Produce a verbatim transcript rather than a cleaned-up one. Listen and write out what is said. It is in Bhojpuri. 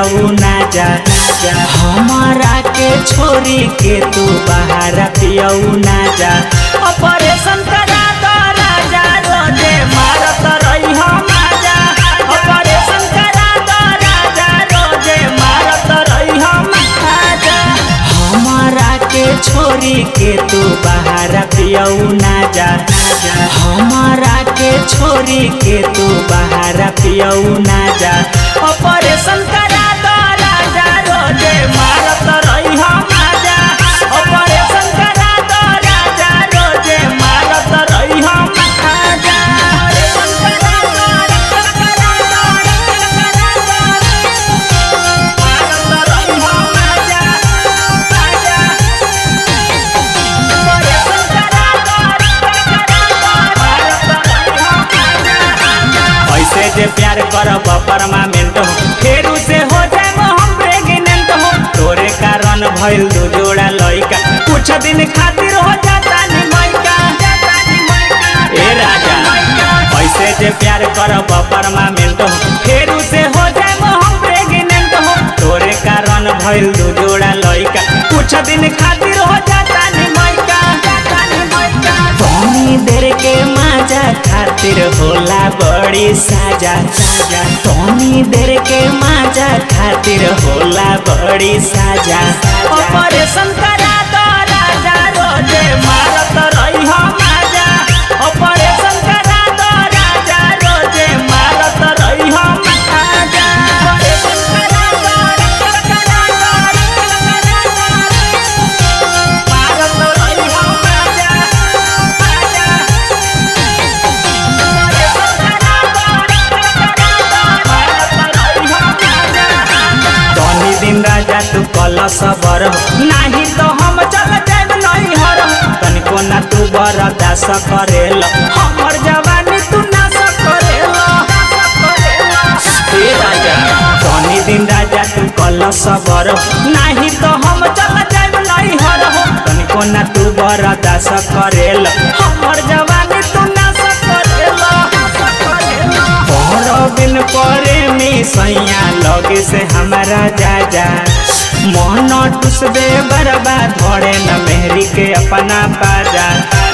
पियाऊ ना जा हमारा के छोरी के तू बाहर पियाऊ ना जा ऑपरेशन करा दो राजा रोजे मारत रही हम आजा ऑपरेशन करा दो राजा रोजे मारत रही हम आजा हमारा के छोरी के तू बाहर पियाऊ ना जा हमारा के छोरी के तू बाहर पियाऊ ना जा ऑपरेशन करा दो राजा रोजे मारत रही हम आजा ऑपरेशन करा दो राजा रोजे मारत रही हम आजा ऑपरेशन करा दो मारत रही हम आजा ऑपरेशन करा दो ऐसे जे प्यार करब परमानेंट हो फिर उसे हो जाए हम प्रेग्नेंट हो तोरे कारण भइल दो जोड़ा लइका कुछ दिन खातिर हो जाता नि माइका ए राजा ऐसे जे प्यार करब परमानेंट हो फिर उसे हो जाए हम प्रेग्नेंट हो तोरे कारण भइल दो जोड़ा लइका कुछ दिन खातिर हो जाता नि माइका तनी देर के माजा खातिर होला बड़ी साजा साजा तनी देर के माजा खातिर होला बड़ी साजा ऑपरेशन करा दो राजा रोजे मारत रही हम आजा ऑपरेशन करा दो राजा रोजे मारत रही हम आजा ऑपरेशन करा दो मारत रही हम आजा दिन राजा तू कल सबर नहीं तो हम चल जाए नहीं हर तनिको ना तू बर्दाश्त करेल हमर जवानी तू नाश करेल राजा तनी दिन राजा तू कल सबर नहीं तो हम चल जाए नहीं हर तनिको ना तू बर्दाश्त करेल हमर जवानी तू नाश करेल बिन प्रेमी सैया लगे से हमारा जाजा मन टुसबे बर्बाद धोड़े न मेहरी के अपना पाजा।